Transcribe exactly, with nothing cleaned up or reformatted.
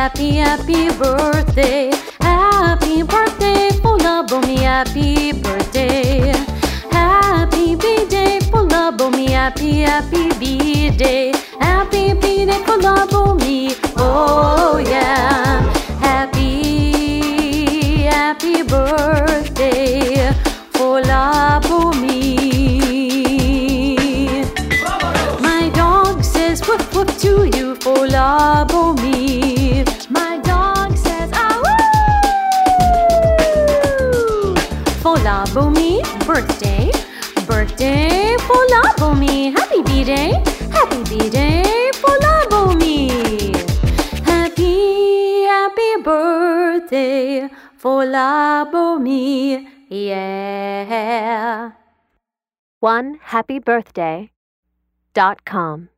happy, happy birthday. Happy birthday, Folabomi, happy birthday. Happy B-day, Folabomi, happy, happy B-day. Happy B-day, Folabomi, oh yeah. Happy, happy birthday, Folabomi. My dog says woof woof to you, Folabomi. My dog says ah woo. Folabomi, birthday, birthday, Folabomi. Happy B-day, happy B-day, Folabomi. Happy, happy birthday, Folabomi, yeah. one happy birthday dot com